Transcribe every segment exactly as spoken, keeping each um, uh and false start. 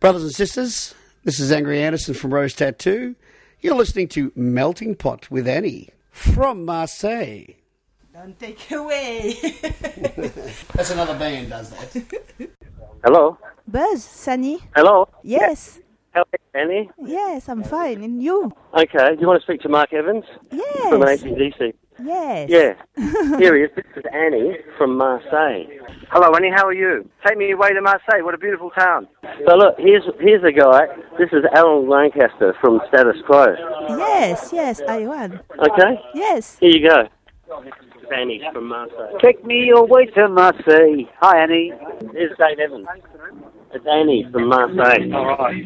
Brothers and sisters, this is Angry Anderson from Rose Tattoo. You're listening to Melting Pot with Annie from Marseille. Don't take away. That's another band does that. Hello. Buzz, Sunny. Hello. Yes. Hello, Annie. Yes, I'm fine. And you? Okay. Do you want to speak to Mark Evans? Yes. From A C D C. Yes. Yeah. Here he is. This is Annie from Marseille. Hello, Annie. How are you? Take me away to Marseille. What a beautiful town. So look, here's here's a guy. This is Alan Lancaster from Status Quo. Yes, yes, I want. Okay. Yes. Here you go. Annie from Marseille. Take me away to Marseille. Hi, Annie. Here's Dave Evans. It's Annie from Marseille. All right.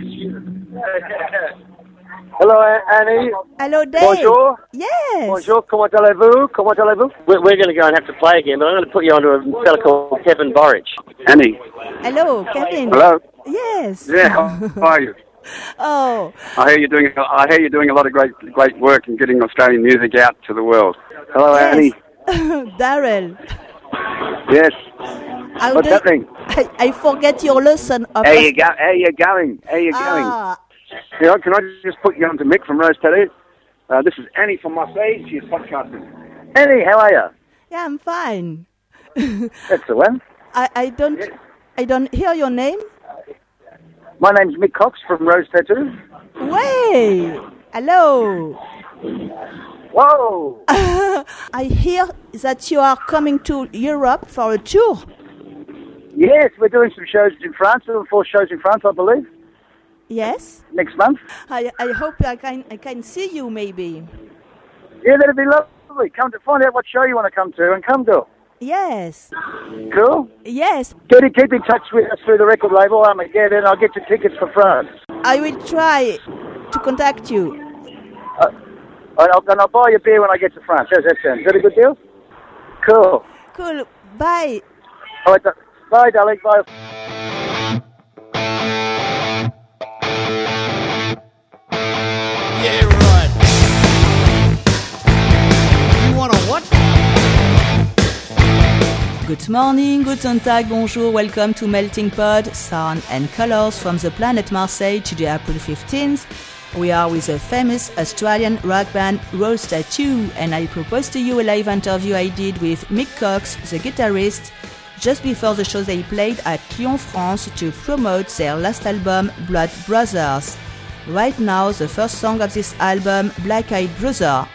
Hello, Annie. Hello, Dave. Bonjour. Yes. Bonjour. Comment allez-vous? Comment allez-vous? We're, we're going to go and have to play again, but I'm going to put you onto a fella called Kevin Borich. Annie. Hello, Kevin. Hello. Yes. Yeah. How are you? Oh. I hear you're doing. I hear you're doing a lot of great, great work in getting Australian music out to the world. Hello, Yes. Annie. Daryl. Yes. How What's do- happening? I, I forget your lesson of How you go? How you going? How you going? Ah, You know, can I just put you on to Mick from Rose Tattoo? Uh, this is Annie from Marseille. She's podcasting. Annie, how are you? yeah, I'm fine. Excellent. I, I don't I don't hear your name. My name's Mick Cox from Rose Tattoo. Way. Hello. Whoa! I hear that you are coming to Europe for a tour. Yes, we're doing some shows in France. We're doing four shows in France, I believe, Yes. next month. I I hope I can I can see you maybe. Yeah, that'd be lovely. Come to find out what show you want to come to and come to. Yes. Cool? Yes. Get in, keep in touch with us through the record label. Um, yeah, then I'll get you tickets for France. I will try to contact you. Uh, and, I'll, and I'll buy you a beer when I get to France. How's that sound? Is that a good deal? Cool. Cool. Bye. All right, bye, darling. Bye. Yeah, right. You want a what? Good morning, guten Tag, bonjour, welcome to Melting Pod, sound and colors from the planet Marseille today, April fifteenth. We are with the famous Australian rock band Rose Tattoo, and I propose to you a live interview I did with Mick Cox, the guitarist, just before the show they played at Lyon, France to promote their last album, Blood Brothers. Right now, the first song of this album, Black Eyed Brother.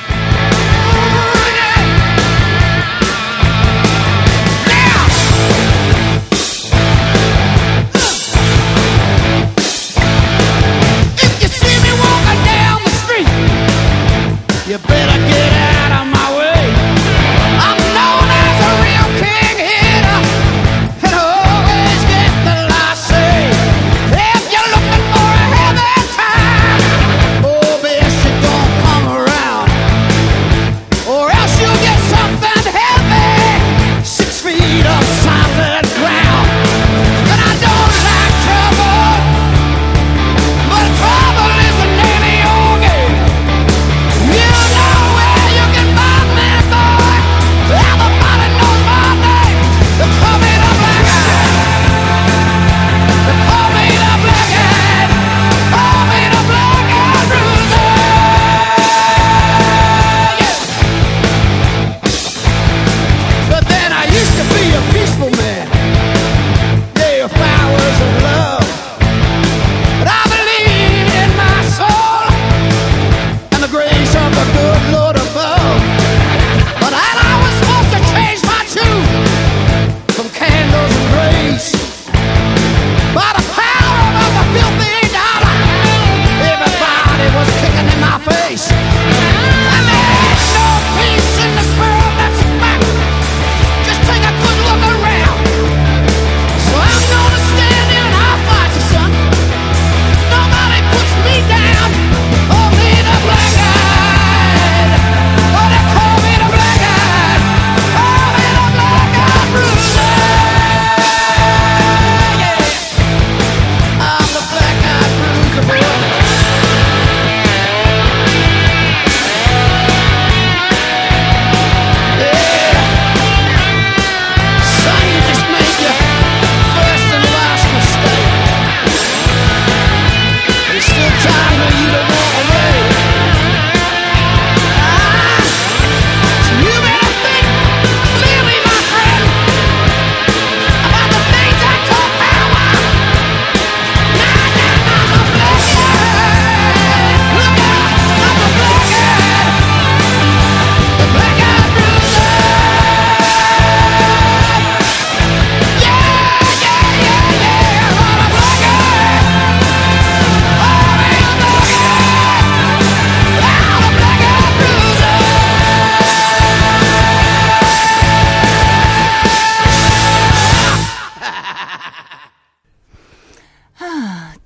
You better get out of my way. I'm known as a real king hitter, and I always get the last say. If you're looking for a heavy time, oh, bitch, you don't come around.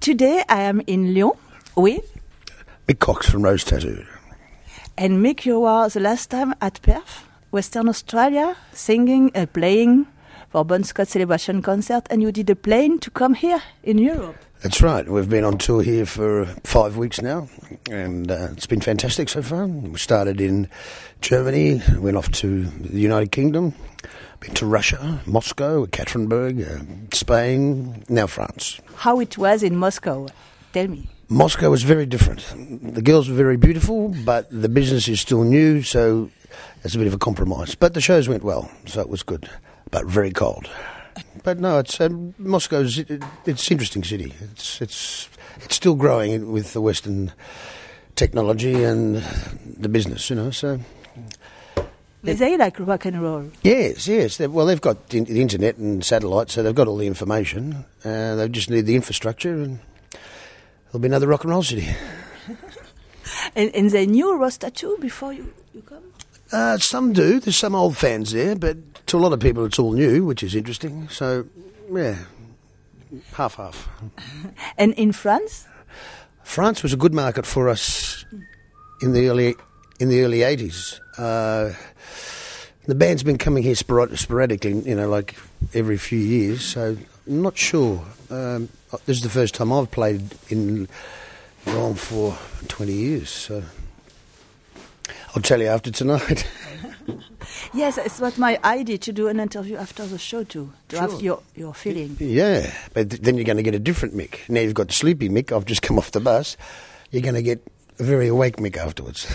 today I am in Lyon with Mick Cox from Rose Tattoo. And Mick, you were the last time at Perth, Western Australia, singing and playing for Bon Scott Celebration concert, and you did a plane to come here in Europe. That's right. We've been on tour here for five weeks now, and uh, it's been fantastic so far. We started in Germany, went off to the United Kingdom, been to Russia, Moscow, Ekaterinburg, uh, Spain, now France. How it was in Moscow? Tell me. Moscow was very different. The girls were very beautiful, but the business is still new, so it's a bit of a compromise. But the shows went well, so it was good, but very cold. But no, it's um, Moscow's. It, it's an interesting city. It's it's it's still growing with the Western technology and the business, you know. So they like rock and roll. Yes, yes. They've, well, they've got the, the internet and satellite, so they've got all the information. Uh, they just need the infrastructure, and there'll be another rock and roll city. and, and they knew Rose Tattoo before you, you come? Uh, some do. There's some old fans there, but to a lot of people it's all new, which is interesting. So, yeah, half-half. And in France? France was a good market for us in the early in the early eighties. Uh, the band's been coming here sporad- sporadically, you know, like every few years. So, I'm not sure. Um, this is the first time I've played in Lyon for twenty years, so I'll tell you after tonight. Yes, it's what my idea to do an interview after the show too, to Sure. have your, your feeling. Yeah, but th- then you're going to get a different Mick. Now you've got the sleepy Mick, I've just come off the bus. You're going to get a very awake Mick afterwards.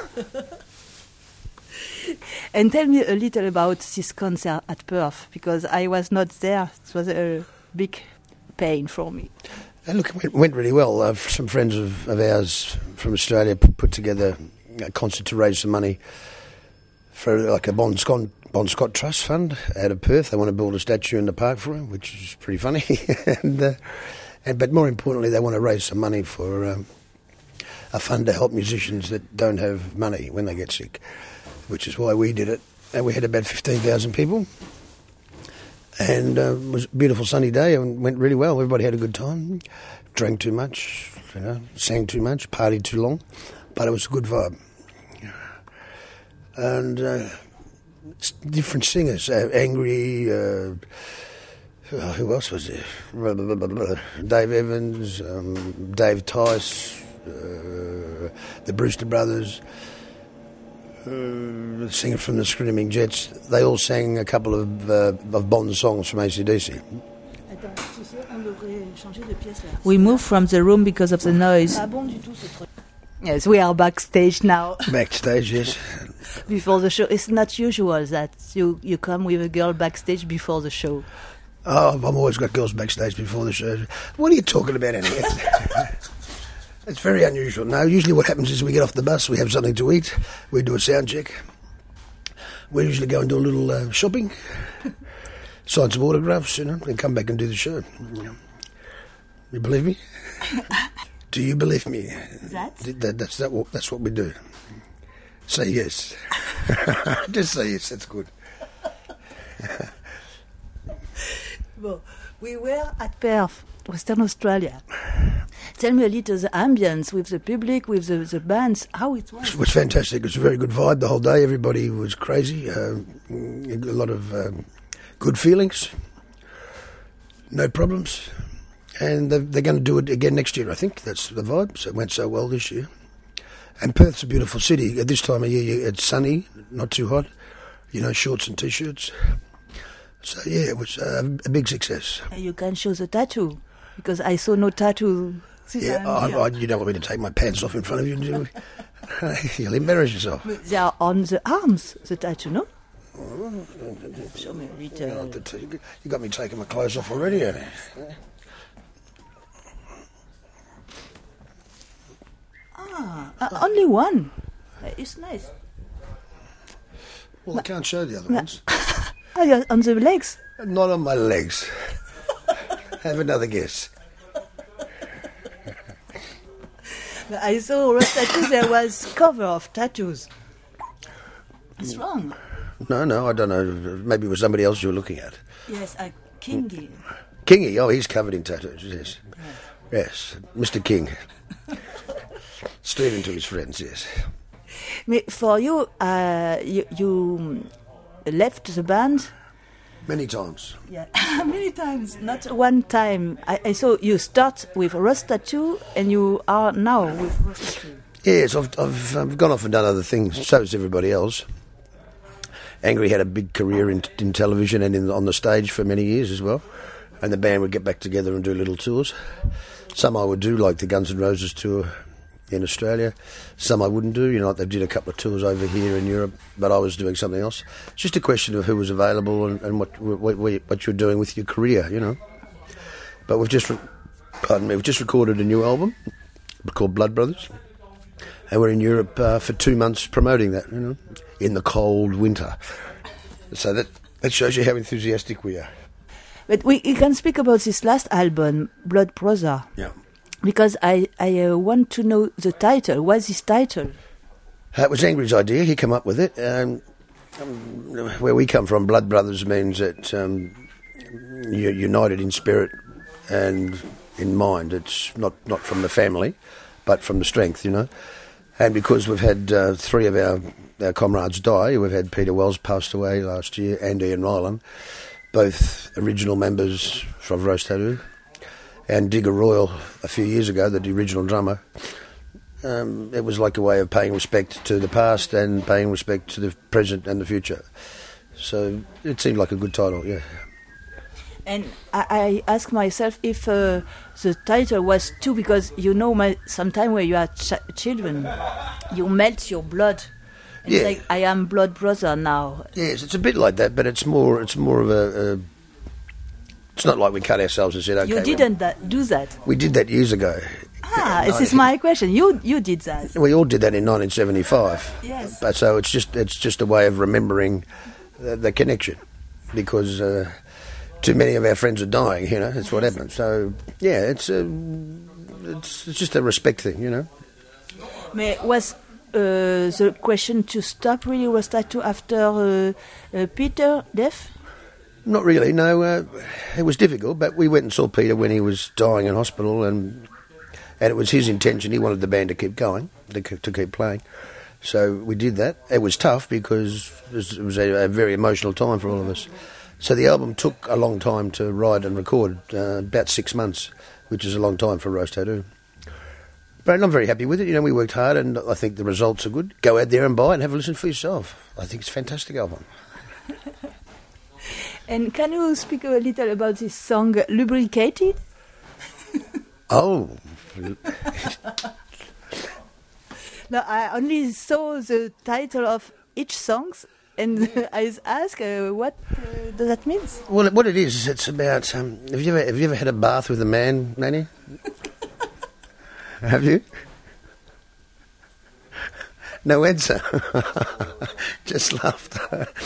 And tell me a little about this concert at Perth, because I was not there. It was a big pain for me. And look, it went, went really well. Uh, some friends of, of ours from Australia put, put together a concert to raise some money for like a Bon Scott, Bon Scott Trust Fund out of Perth. They want to build a statue in the park for him, which is pretty funny. and, uh, and But more importantly, they want to raise some money for um, a fund to help musicians that don't have money when they get sick, which is why we did it. And we had about fifteen thousand people. And uh, it was a beautiful sunny day and went really well. Everybody had a good time. Drank too much, you know, sang too much, partied too long. But it was a good vibe. And uh, it's different singers. Uh, Angry, uh, uh, who else was there? Dave Evans, um, Dave Tice, uh, the Brewster Brothers, uh, the singer from the Screaming Jets. They all sang a couple of, uh, of Bond songs from A C D C. We moved from the room because of the noise. Yes, we are backstage now. Backstage, yes. Before the show. It's not usual that you, you come with a girl backstage before the show. Oh, I've always got girls backstage before the show. What are you talking about, Annie? It's very unusual. No, usually what happens is we get off the bus, we have something to eat, we do a sound check. We usually go and do a little uh, shopping, sign some autographs, you know, and come back and do the show. You believe me? Do you believe me? That? that that's, that, that's what we do. Say yes. Just say yes, that's good. Well, we were at Perth, Western Australia. Tell me a little the ambience with the public, with the, the bands, how it was. It was fantastic. It was a very good vibe the whole day. Everybody was crazy. Uh, a lot of um, good feelings. No problems. And they're, they're going to do it again next year, I think. That's the vibe. So it went so well this year. And Perth's a beautiful city. At this time of year, it's sunny, not too hot. You know, shorts and T-shirts. So, yeah, it was uh, a big success. You can show the tattoo, because I saw no tattoo. Yeah, I, I, you don't want me to take my pants off in front of you, do you? You'll embarrass yourself. They are on the arms, the tattoo, no? Show me a little. You got me taking my clothes off already, haven't you? Ah, uh, only one. It's nice. Well, I can't show the other ones. Oh, you're on the legs? Not on my legs. Have another guess. I saw Rose Tattoo, there was cover of tattoos. What's wrong? No, no, I don't know. Maybe it was somebody else you were looking at. Yes, a kingy. Kingy, oh, he's covered in tattoos, yes. Yes, Mister King. Stephen to his friends, yes. For you, uh, you, you left the band? Many times. Yeah, many times, not one time. I, I saw you start with Rust Tattoo and you are now with Rust Tattoo. Yes, I've, I've, I've gone off and done other things, so has everybody else. Angry had a big career in, in television and in, on the stage for many years as well. And the band would get back together and do little tours. Some I would do, like the Guns N' Roses tour in Australia. Some I wouldn't do, you know, like they did a couple of tours over here in Europe, but I was doing something else. It's just a question of who was available and, and what, what what you're doing with your career, you know. But we've just, re- pardon me, we've just recorded a new album called Blood Brothers. And we're in Europe uh, for two months promoting that, you know, in the cold winter. So that, that shows you how enthusiastic we are. But we, we can speak about this last album, Blood Brother. Yeah. Because I, I uh, want to know the title. What's this title? Uh, it was Angry's idea. He came up with it. Um, um, where we come from, Blood Brothers means that um, you're united in spirit and in mind. It's not, not from the family, but from the strength, you know. And because we've had uh, three of our, our comrades die, we've had Peter Wells passed away last year and Ian Ryland, both original members from Rose Tattoo, and Digger Royal a few years ago, the original drummer. Um, it was like a way of paying respect to the past and paying respect to the present and the future. So it seemed like a good title, yeah. And I, I ask myself if uh, the title was too, because you know, my, sometime when you are ch- children, you melt your blood. It's yeah. like I am blood brother now. Yes, it's a bit like that, but it's more. It's more of a. a it's not like we cut ourselves and said, "Okay." You didn't well, that, do that. We did that years ago. Ah, this is my question. You you did that. We all did that in nineteen seventy-five. Yes. But so it's just it's just a way of remembering the, the connection, because uh, too many of our friends are dying. You know, that's what happened. So yeah, it's a, it's it's just a respect thing. You know. Mais was uh, the question to stop really Rose Tattoo after uh, uh, Peter death? Not really, no. Uh, it was difficult, but we went and saw Peter when he was dying in hospital, and and it was his intention. He wanted the band to keep going, to, to keep playing. So we did that. It was tough because it was, it was a, a very emotional time for all of us. So the album took a long time to write and record, uh, about six months, which is a long time for Rose Tattoo. But I'm very happy with it. You know, we worked hard, and I think the results are good. Go out there and buy it and have a listen for yourself. I think it's a fantastic album. And can you speak a little about this song, Lubricated? Oh. No, I only saw the title of each song, and I asked, uh, what uh, does that mean? Well, what it is, is it's about... Um, have you ever have you ever had a bath with a man, Nanny? Have you? No answer. Just laughed.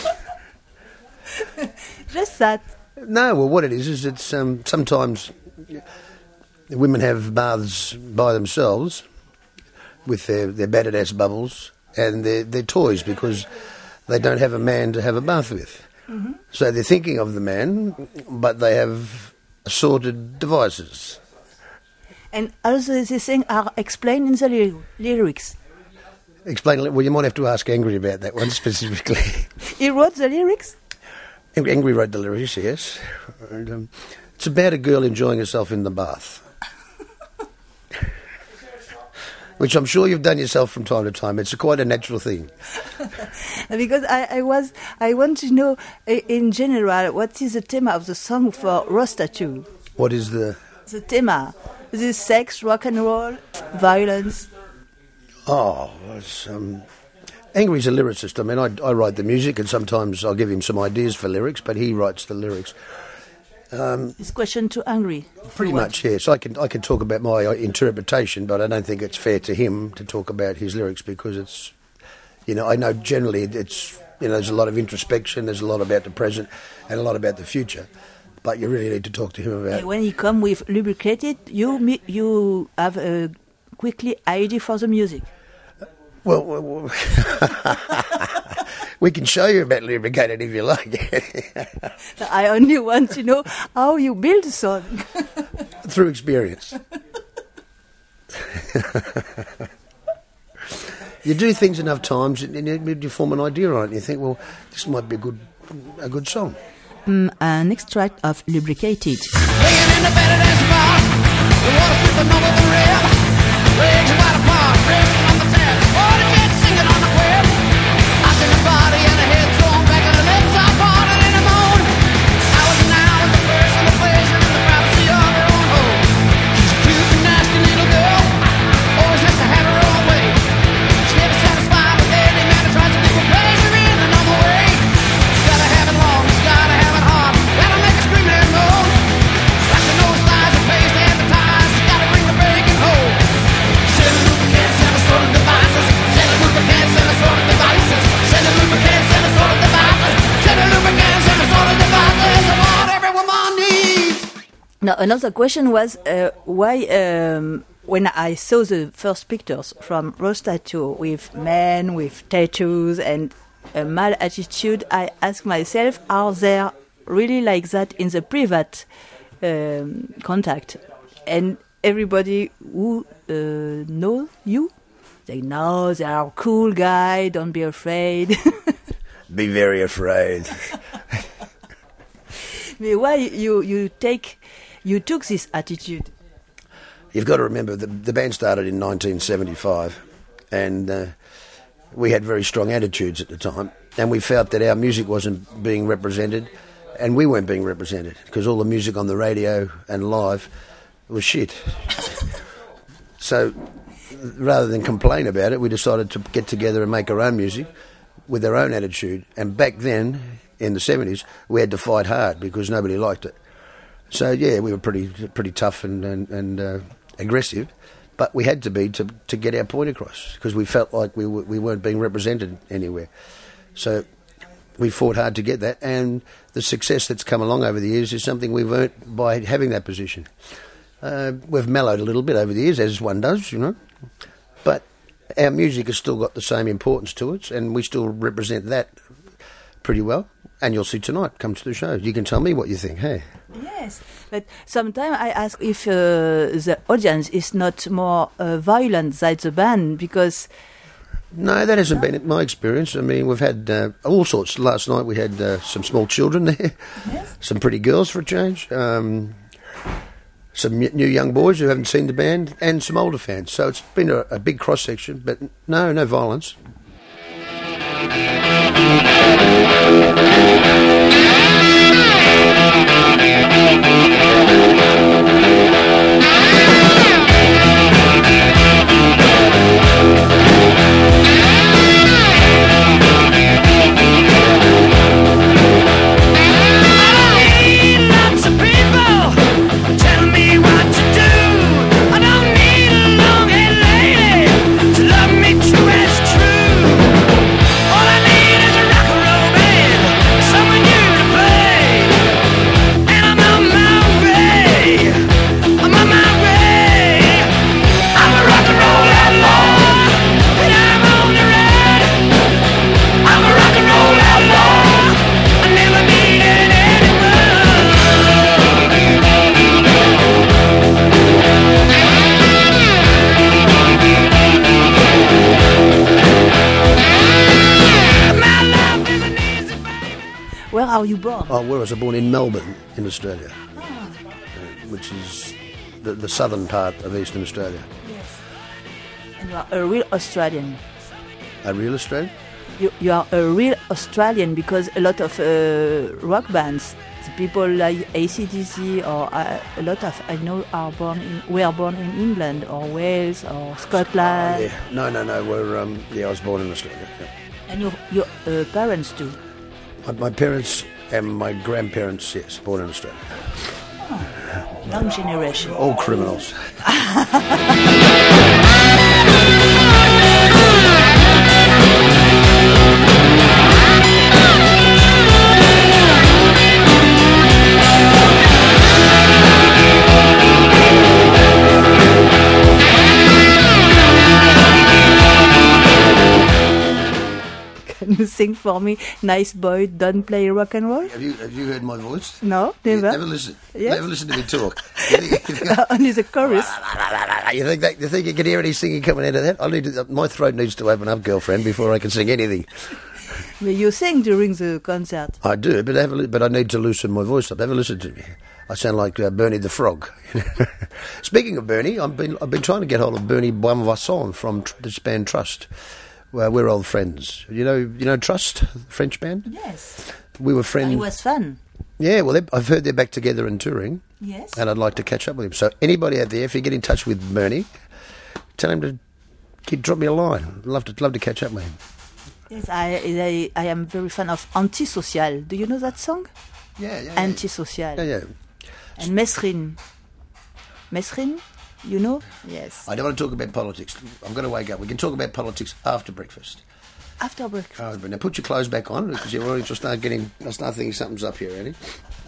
Just that. No, well, what it is is it's um, sometimes women have baths by themselves with their, their battered ass bubbles and their, their toys because they don't have a man to have a bath with. Mm-hmm. So they're thinking of the man, but they have assorted devices. And also these things are explained in the ly- lyrics. Explain, well, you might have to ask Angry about that one specifically. He wrote the lyrics? Angry wrote the lyrics, yes. And, um, it's about a girl enjoying herself in the bath. Which I'm sure you've done yourself from time to time. It's a quite a natural thing. Because I, I was, I want to know, in general, what is the theme of the song for Rose Tattoo? What is the... The theme. Is it sex, rock and roll, violence? Oh, it's... Um, Angry's a lyricist. I mean, I, I write the music, and sometimes I'll give him some ideas for lyrics, but he writes the lyrics. Um, This question to Angry. Pretty much, yes. I can I can talk about my interpretation, but I don't think it's fair to him to talk about his lyrics because it's, you know, I know generally it's, you know, there's a lot of introspection, there's a lot about the present and a lot about the future, but you really need to talk to him about. When he come with Lubricated, you you have a quickly idea for the music. Well, well, well We can show you about lubricated if you like. I only want to know how you build a song. Through experience. You do things enough times and you form an idea on it and you think, well, this might be a good a good song. Mm, an extract of Lubricated. Laying in the bed of this bar, the water slipping over the rib, legs wide apart, racing on the tap, water jet singing on the web. I see the body and the head thrown back and the lips are parted in a moan. Hours and hours, the first and the pleasure and the privacy of her own home. She's a cute and nasty little girl, always has to have her own way. She's never satisfied with any man who tries to give her pleasure in the normal way. You gotta have it long, you gotta have it hard, gotta make her scream and moan. Like the nose slides and pays to advertise, you gotta bring the breaking home. Send the lubricants and the sort of devices, send the lubricants and the sort of devices, send the lubricants and the sort of devices, send the lubricants and the sort of devices of what every woman needs. Now, another question was uh, why, um, when I saw the first pictures from Rose Tattoo with men with tattoos and a male attitude, I asked myself, are there really like that in the private um, contact? And everybody who uh, know you, they know they are a cool guy, don't be afraid. Be very afraid. But why you, you take you took this attitude? You've got to remember, the, the band started in nineteen seventy-five and uh, we had very strong attitudes at the time and we felt that our music wasn't being represented and we weren't being represented because all the music on the radio and live was shit. So rather than complain about it, we decided to get together and make our own music with our own attitude. And back then, in the seventies, we had to fight hard because nobody liked it. So yeah, we were pretty pretty tough and and, and uh, aggressive, but we had to be to to get our point across because we felt like we w- we weren't being represented anywhere. So we fought hard to get that, and the success that's come along over the years is something we've earned by having that position. Uh, we've mellowed a little bit over the years, as one does, you know, but our music has still got the same importance to it, and we still represent that pretty well. And you'll see tonight, come to the show. You can tell me what you think, hey? Yes, but sometimes I ask if uh, the audience is not more uh, violent than the band, because... No, that hasn't been my experience. I mean, we've had uh, all sorts. Last night we had uh, some small children there, yes. Some pretty girls for a change, um, some new young boys who haven't seen the band, and some older fans. So it's been a, a big cross-section, but no, no violence. Where are you born? Oh, where was I born? In Melbourne, in Australia, oh. uh, which is the, the southern part of Eastern Australia. Yes. And you are a real Australian. A real Australian? You, you are a real Australian because a lot of uh, rock bands, the people like A C D C or uh, a lot of, I know, are born in, were born in England or Wales or Scotland. Oh, yeah. No, no, no. We're um, yeah, I was born in Australia. Yeah. And your your uh, parents too. My, my parents and my grandparents, yes, born in Australia. Oh, long generation. All criminals. Can you sing for me, Nice Boy, Don't Play Rock and Roll? Have you have you heard my voice? No, never. Never listen. Yes. Never listen to me talk. You think, you think, Uh, only the chorus. you think that? You think you can hear any singing coming out of that? I need to, my throat needs to open up, girlfriend, before I can sing anything. But you sing during the concert. I do, but have a, li- but I need to loosen my voice up. Have a listen to me. I sound like uh, Bernie the Frog. Speaking of Bernie, I've been I've been trying to get hold of Bernie Bonvasson from tr- this band Trust. Well, we're old friends. You know, you know Trust, French band. Yes. We were friends. It was fun. Yeah, well, they- I've heard they're back together and touring, Yes. and I'd like to catch up with him. So anybody out there, if you get in touch with Bernie, tell him to get, drop me a line. I'd love to love to catch up with him. Yes, I, I I am very fan of Antisocial. Do you know that song? Yeah, yeah. Antisocial. Yeah, yeah. And Mesrin. Mesrin, you know? Yes. I don't want to talk about politics. I'm going to wake up. We can talk about politics after breakfast. After breakfast. Oh, but now put your clothes back on because you're already to start getting. I start thinking something's up here, Eddie.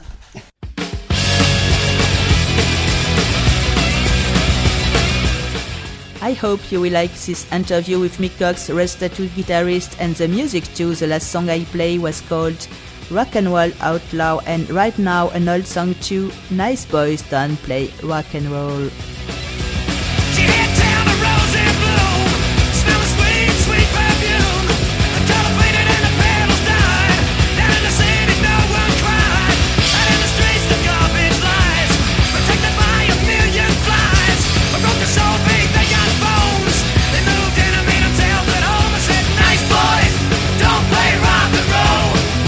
I hope you will like this interview with Mick Cox, Rose Tattoo guitarist, and the music too. The last song I played was called Rock and Roll Outlaw, and right now an old song too, Nice Boys Don't Play Rock and Roll. She hit town a rose in bloom, smell of sweet, sweet perfume. The color faded and the petals died. Down in the city, no one cried. Out in the streets, the garbage lies, protected by a million flies. A broken soul beat, they got bones. They moved in and made them tell that home and said, nice boys, don't play rock and roll.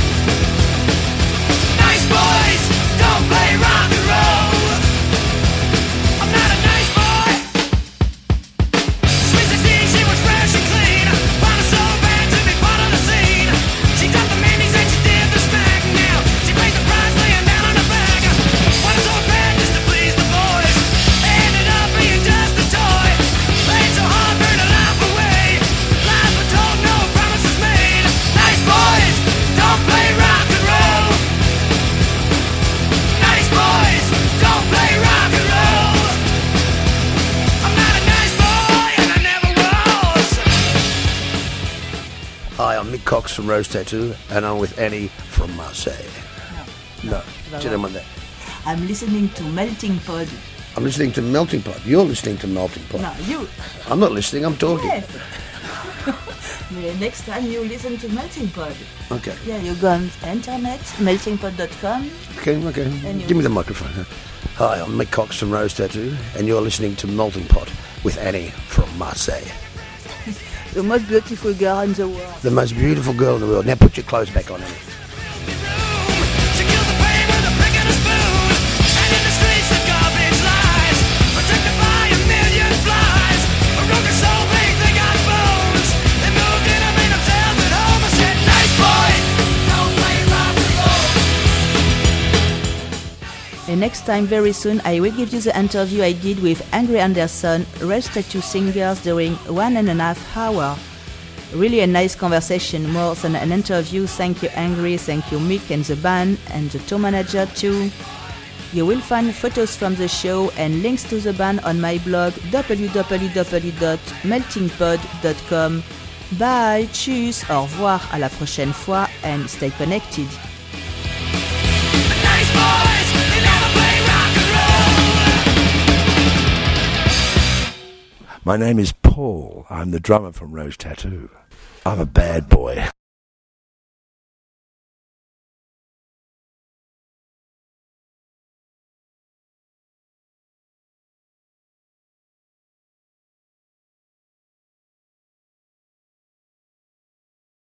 Nice boys, don't play rock and roll. I'm not a nice boy. Sweet sixteen, she was fresh and clean. Wanted so bad to be part of the scene. She got the Mandy's and she did the smack. Now she paid the price, laying down on her back. Wanted so bad just to please the boys. Ended up being just a toy. Played so hard, burned her life away. Lies were told, no promises made. Nice boys, don't play rock and roll. Nice boys, don't play rock and roll. I'm not a nice boy, and I never was. Hi, I'm Mick Cox from Rose Tattoo, and I'm with Annie from Marseille. No, do you know what that? I'm listening to Melting Pod. I'm listening to Melting Pot. You're listening to Melting Pot. No, you. I'm not listening. I'm talking. Yes. The next time you listen to Melting Pod. Okay. Yeah, you go on internet, melting pot dot com. Okay. Okay. And you- Give me the microphone. huh? Hi, I'm Mick Cox from Rose Tattoo, and you're listening to Melting Pot with Annie from Marseille. The most beautiful girl in the world. The most beautiful girl in the world. Now put your clothes back on, Annie. She killed the pain with a pick and a spoon. And in the streets the garbage lies, protected by a million flies. A broken soul beat, they got bones. They moved in and made them tell that home. I said, nice boys, don't play rock and roll. And next time, very soon, I will give you the interview I did with Angry Anderson, Rose Tattoo singers during one and a half hour. Really a nice conversation, more than an interview. Thank you, Angry, thank you, Mick and the band, and the tour manager too. You will find photos from the show and links to the band on my blog w w w dot melting pod dot com. Bye, tschüss, au revoir, à la prochaine fois, and stay connected. Nice boys, they never play rock and roll. My name is Paul. I'm the drummer from Rose Tattoo. I'm a bad boy.